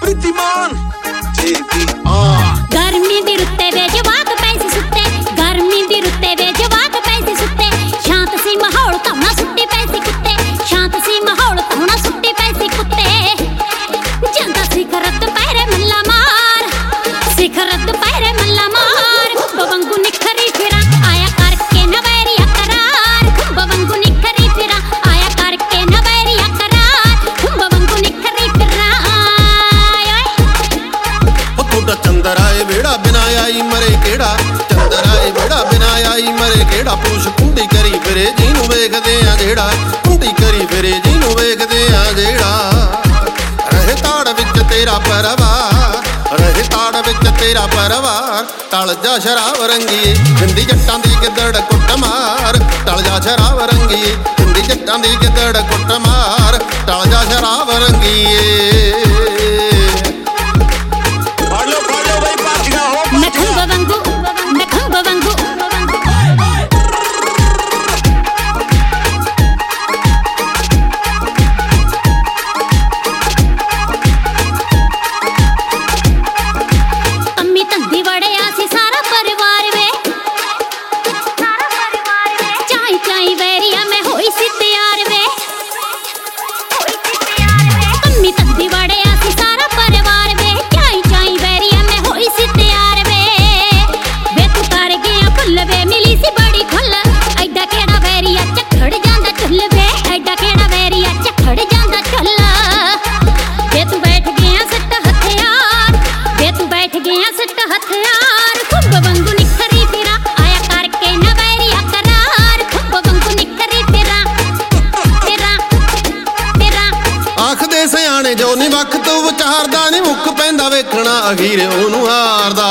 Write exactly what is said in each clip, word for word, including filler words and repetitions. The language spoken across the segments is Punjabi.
ਪ੍ਰੀਤੀਮਾਨ ਜੇਬੀ ਆ ਗਰਮੀ ਦੀ ਰੁੱਤੇ ਵੇ ਜਵਾਕ ਪੈਸੇ ਸੁੱਤੇ ਗਰਮੀ ਦੀ ਰੁੱਤੇ ਵੇ ਜਵਾਕ ਪੈਸੇ ਸੁੱਤੇ ਸ਼ਾਂਤ ਸੀ ਮਾਹੌਲ ਤਾਂ ਨਾ ਸੁੱਟੀ ਪੈਸੇ ਕੁੱਤੇ ਸ਼ਾਂਤ ਸੀ ਮਾਹੌਲ ਤਾਂ ਨਾ ਸੁੱਟੀ ਪੈਸੇ ਕੁੱਤੇ ਜਾਂਦਾ ਸਿਖਰਤ ਪੈਰੇ ਮੱਲਾ ਮਾਰ ਸਿਖਰਤ ਪੈਰੇ ਮੱਲਾ ਮਾਰ ਬਵੰਗੂ ਨਿਖਰੀ ਫਿਰਾਂ ਆਇਆ ਕਰਕੇ ਨਵੈਰੀਆ ਕਰਾਰ ਬਵੰਗੂ ਨਿਖਰੀ ਫਿਰਾਂ ਆਇਆ ਕਰਕੇ ਨਵੈਰੀਆ ਕਰਾਰ ਬਵੰਗੂ ਨਿਖਰੀ ਫਿਰਾਂ ਉਹ ਤੁਹਾਡਾ ਚੰਦਰ ਆਏ ਵੇੜਾ ਬਿਨਾ ਆਈ ਮਰੇ ਕਿਹੜਾ ਚੰਦਰ ਆਏ ਵੇੜਾ ਬਿਨਾ ਆਈ ਮਰੇ ਕਿਹੜਾ ਪੁੱਛ ਕੁੰਡੀ ਕਰੀ ਫਿਰੇ ਜਿਹਨੂੰ ਵੇਖਦੇ ਆ ਜਿਹੜਾ ਕੁੰਡੀ ਕਰੀ ਫਿਰੇ ਜਿਹਨੂੰ ਵੇਖਦੇ ਆ ਜਿਹੜਾ ਰਹੇ ਤਾੜ ਵਿੱਚ ਤੇਰਾ ਪਰਵਾਰ ਰਹੇ ਤਾੜ ਵਿੱਚ ਤੇਰਾ ਪਰਵਾਰ ਟਲ ਜਾ ਸ਼ਰਾਬ ਰੰਗੀਏ ਹਿੰਦੀ ਜੱਟਾਂ ਦੀ ਗਿੱਦੜ ਕੁੱਟ ਮਾਰ ਟਲ ਜਾ ਸ਼ਰਾਬ ਰੰਗੀਏ ਹਿੰਦੀ ਜੱਟਾਂ ਦੀ ਗਿੱਦੜ ਕੁੱਟ ਮਾਰ ਟਲ ਜਾ ਸ਼ਰਾਬ ਰੰਗੀਏ ਫੜ ਲੋ ਫੜ ਲੋ ਬਈ ਪਾਰਟੀਆਂ ਹੋ ਮੈਂ ਖੰਭ ਵਾਂਗੂ ਮੈਂ ਖੰਭ ਵਾਂਗੂ ਅੰਮੀ ਧੰਦੀ ਵੜਿਆ ਸੀ ਸਾਰਾ ਪਰਿਵਾਰ ਵੇ ਸਾਰਾ ਪਰਿਵਾਰ ਵੇ ਚਾਈ ਚਾਈ ਵੈਰੀਆ ਮੈਂ ਹੋਈ ਸੀ ਤਿਆਰ ਵੇ ਹੋਈ ਸੀ ਤਿਆਰ ਵੇ ਅੰਮੀ ਧੰਦੀ ਵੜਿਆ ਸੀ ਸਾਰਾ ਪਰਿਵਾਰ ਵੇ ਚਾਈ ਚਾਈ ਵੈਰੀਆ ਮੈਂ ਹੋਈ ਸੀ ਤਿਆਰ ਵੇ ਵੇ ਤੂੰ ਕਰ ਗਿਆ ਫੁੱਲ ਵੇ ਮਿਲੀ ਸੀ ਬੜੀ ਖੁੱਲ ਐਡਾ ਕਿਹੜਾ ਵੈਰੀਆ ਝੱਖੜ ਜਾਂਦਾ ਝੁੱਲ ਵੇ ਐਡਾ ਕਿਹੜਾ ਵੈਰੀਆ ਝੱਖੜ ਜਾਂਦਾ ਝੁੱਲ ਵੇ ਤੂੰ ਬੈਠ ਗਿਆ ਸੱਟ ਹਥਿਆਰ ਵੇ ਤੂੰ ਬੈਠ ਗਿਆ ਸੱਟ ਹਥਿਆਰ ਖੁੱਬ ਵਾਂਗੂ ਨਿਖਰੀ ਫਿਰਾਂ ਆਇਆ ਕਰਕੇ ਨਵੈਰੀਆ ਕਰਾਰ ਖੁੱਬ ਵਾਂਗੂ ਨਿਖਰੀ ਫਿਰਾਂ ਫਿਰਾਂ ਫਿਰਾਂ ਆਖਦੇ ਸਿਆਣੇ ਜੋ ਨੀ ਵਕਤ ਤੋਂ ਵਿਚਾਰਦਾ ਨੀ ਮੁੱਕ ਪੈਂਦਾ ਵੇਖਣਾ ਅਖੀਰ ਉਹਨੂੰ ਹਾਰਦਾ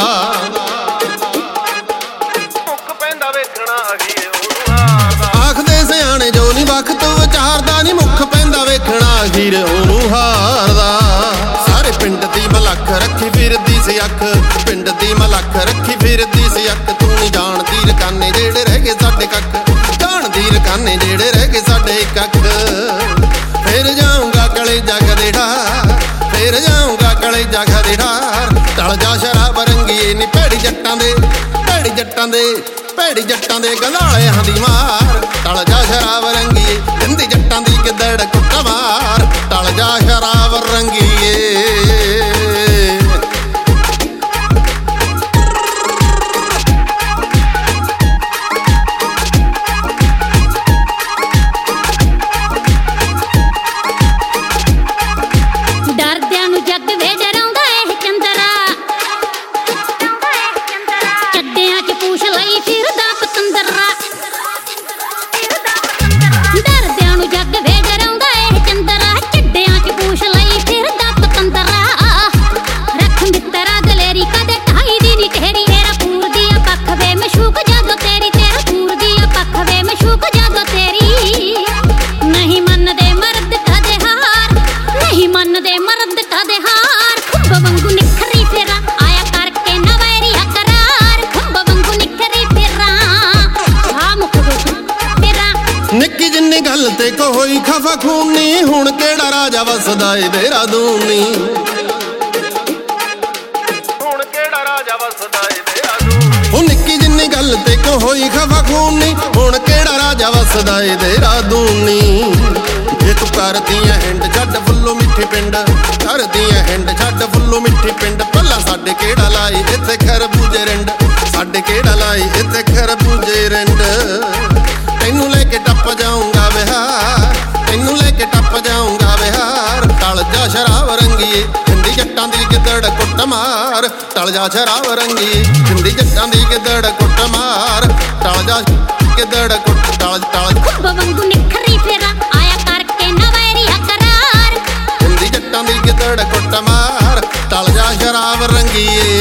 ਮੁੱਕ ਪੈਂਦਾ ਵੇਖਣਾ ਅਖੀਰ ਉਹਨੂੰ ਹਾਰਦਾ ਆਖਦੇ ਸਿਆਣੇ ਜੋ ਨੀ ਵਕਤ ਤੋਂ ਵਿਚਾਰਦਾ ਨੀ ਮੁੱਕ ਪੈਂਦਾ ਵੇਖਣਾ ਅਖੀਰ ਉਹਨੂੰ ਹਾਰਦਾ ਸਾਰੇ ਪਿੰਡ ਦੀ ਮਲੱਖ ਰੱਖੀ ਫਿਰਦੀ ਸੀ ਅੱਖ ਪਿੰਡ ਦੀ ਮਲੱਖ ਰੱਖੀ ਫਿਰਦੀ ਸੀ ਅੱਖ ਤੂੰ ਨੀ ਜਾਣਦੀ ਰਕਾਨੇ ਜਿਹੜੇ ਰਹਿ ਗਏ ਸਾਡੇ ਕੱਖ ਜਾਣਦੀ ਰਕਾਨੇ ਜਿਹੜੇ ਰਹਿ ਗਏ ਸਾਡੇ ਕੱਖ ਫਿਰ ਜਾਊਂਗਾ ਕਲੇ ਜਗ ਦੇ ਢਾਰ ਫਿਰ ਜਾਊਂਗਾ ਕਲੇ ਜਗ ਦੇ ਢਾਰ ਟਲ ਜਾ ਸ਼ਰਾਬ ਰੰਗੀਏ ਨੀ ਭੈੜੀ ਜੱਟਾਂ ਦੇ ਭੈੜੀ ਜੱਟਾਂ ਦੇ ਭੈੜੀ ਜੱਟਾਂ ਦੇ ਗੰਧਾਲਿਆਂ ਦੀ ਮਾਰ ਟਲ ਜਾ ਸ਼ਰਾਬ ਰੰਗੀਏ ਹਿੰਦੀ ਜੱਟਾਂ ਦੀ ਗਿੱਦੜ ਕੁੱਟ ਮਾਰ ਟਲ ਜਾ ਸ਼ਰਾਬ ਰੰਗੀਏ ਡਰਦਿਆਂ ਨੂੰ ਜੱਗ ਵੇ ਡਰਾਉਂਦਾ ਇਹ ਚੰਦਰਾ ਚੱਡਿਆਂ 'ਚ ਪੂਛ ਲਈ ਫਿਰਦਾ ਪਤੰਦਰਾ ਡਰਦਿਆਂ ਨੂੰ ਜੱਗ ਵੇ ਡਰਾਉਂਦਾ ਇਹ ਚੰਦਰਾ ਚੱਡਿਆਂ 'ਚ ਪੂਛ ਲਈ ਫਿਰਦਾ ਪਤੰਦਰਾ ਰੱਖ ਮਿੱਤਰਾ ਦਲੇਰੀ ਕਦੇ ਢਾਈ ਦੀ ਨੀ ਤੇਰੀ ਤੇਰਾ ਪੂਰ ਦੀ ਆ ਪੱਖ ਵੇ ਮਸ਼ੂਕ ਜਦੋਂ ਤੇਰੀ ਤੇਰਾ ਪੂਰ ਦੀ ਆ ਪੱਖ ਵੇ ਮਸ਼ੂਕ ਜਦੋਂ ਤੇਰੀ ਨਹੀਂ ਮੰਨਦੇ ਮਰਦ ਕਦੇ ਹਾਰ ਨਹੀਂ ਮੰਨਦੇ ਮਰਦ ਕਦੇ ਹਾਰ ਖੁੱਬ ਵਾਂਗੂ ਨਿਖਰੀ ਫਿਰਾਂ ਆਇਆ ਕਰਕੇ ਨਵੈਰੀਆ ਕਰਾਰ ਖੁੱਬ ਵਾਂਗੂ ਨਿਖਰੀ ਫਿਰਾਂ ਆ ਮੁੱਕ ਫਿਰਾਂ ਨਿੱਕੀ ਜਿੰਨੀ ਗੱਲ ਤੇ ਕੋਈ ਖਫਾ ਖੂਨੀ ਹੁਣ ਕਿਹੜਾ ਰਾਜਾ ਵਸਦਾ ਏ ਦੇਹਰਾਦੂਨੀ ਹੁਣ ਕਿਹੜਾ ਰਾਜਾ ਵਸਦਾ ਏ ਦੇਹਰਾਦੂਨੀ ਉਹ ਨਿੱਕੀ ਜਿੰਨੀ ਗੱਲ ਤੇ ਕੋਈ ਖਫਾ ਖੂਨੀ ਹੁਣ ਕਿਹੜਾ ਰਾਜਾ ਵਸਦਾ ਏ ਦੇਹਰਾਦੂਨੀ ਜੇ ਤੂੰ ਕਰਦੀਆਂ ਹਿੰਡ ਛੱਡ ਫੁੱਲੋ ਮਿੱਠੇ ਪਿੰਡ ਕਰਦੀਆਂ ਹਿੰਡ ਛੱਡ ਫੁੱਲੋ ਮਿੱਠੇ ਪਿੰਡ ਭੱਲਾ ਸਾਡੇ ਕਿਹੜਾ ਲਾਈ ਇੱਥੇ ਖਰਬੂਜੇ ਰਿੰਡ ਸਾਡੇ ਕਿਹੜਾ ਲਾਈ ਇੱਥੇ ਖਰਬੂਜੇ ਰਿੰਡ ਤੈਨੂੰ ਲੈ ਕੇ ਟੱਪ ਜਾਊਂਗਾ ਵਿਹਾਰ ਤੈਨੂੰ ਲੈ ਕੇ ਟੱਪ ਜਾਊਂਗਾ ਵਿਹਾਰ ਟਲ ਜਾ ਸ਼ਰਾਬ ਰੰਗੀਏ ਹਿੰਦੀ ਜੱਟਾਂ ਦੀ ਗਿੱਦੜ ਕੁੱਟ ਮਾਰ ਟਲ ਜਾ ਸ਼ਰਾਬ ਰੰਗੀਏ ਹਿੰਦੀ ਜੱਟਾਂ ਦੀ ਗਿੱਦੜ ਕੁੱਟ ਮਾਰ ਟਲ ਜਾ ਗਿੱਦੜ ਕੁੱਟ ਟਲ ਟਲ ਖੁੱਬ ਵਾਂਗੂ ਨਿਖਰੀ ਫਿਰਾਂ ਆਇਆ ਕਰਕੇ ਨਵੈਰੀਆ ਕਰਾਰ ਹਿੰਦੀ ਜੱਟਾਂ ਦੀ ਗਿੱਦੜ ਕੁੱਟ ਮਾਰ ਟਲ ਜਾ ਸ਼ਰਾਬ ਰੰਗੀਏ